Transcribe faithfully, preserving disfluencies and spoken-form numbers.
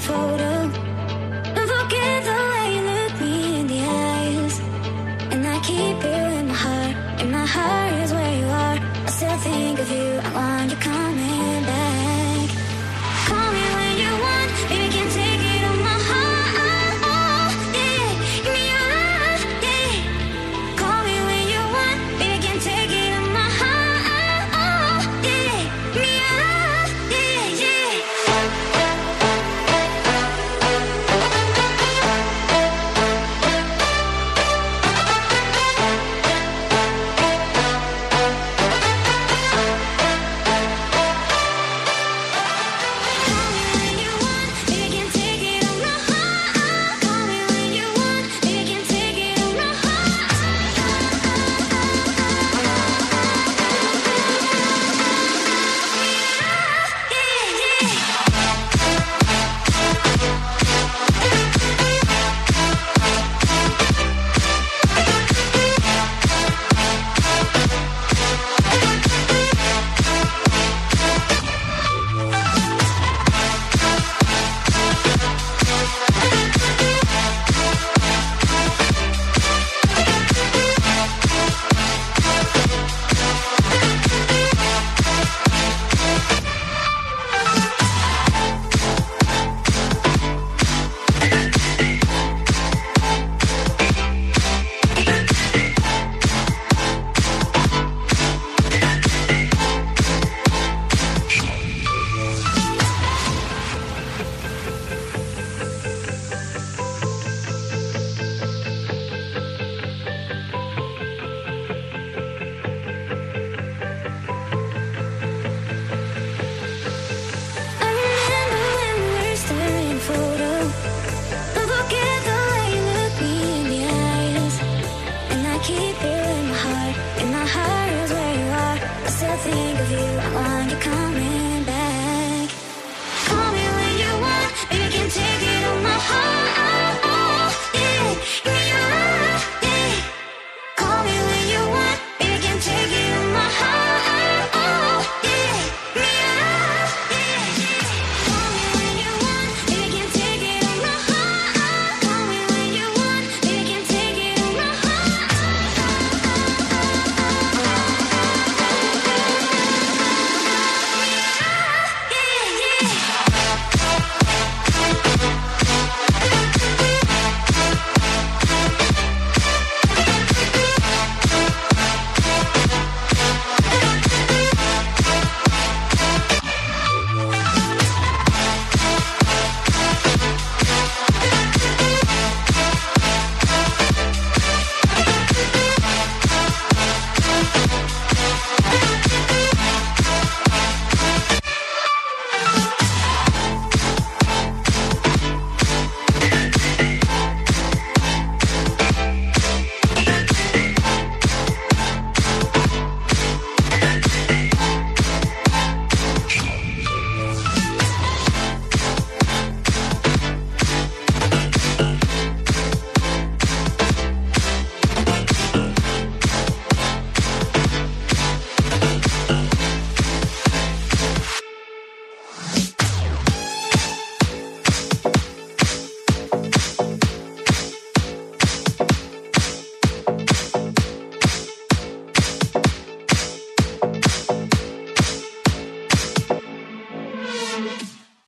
photo. Don't forget the way you look me in the eyes. And I keep you in my heart, and my heart is where you are. I still think of you, I want you coming back. Call me when you want, baby, can't take it on my heart. Oh, yeah, give me your love, yeah. Call me when you want, baby, can't take it on my heart. Oh, yeah, give me your love, yeah, yeah. Think of you, I want you coming back. Call me when you want, baby, can't take it on my heart. Oh, yeah, give me your love, yeah. Call me when you want, baby, can't take it on my heart. Oh, yeah, give me your love, yeah, yeah. Call me when you want, baby, can't take it on my heart. Call me when you want, baby, can't take it on my heart. Yeah, yeah.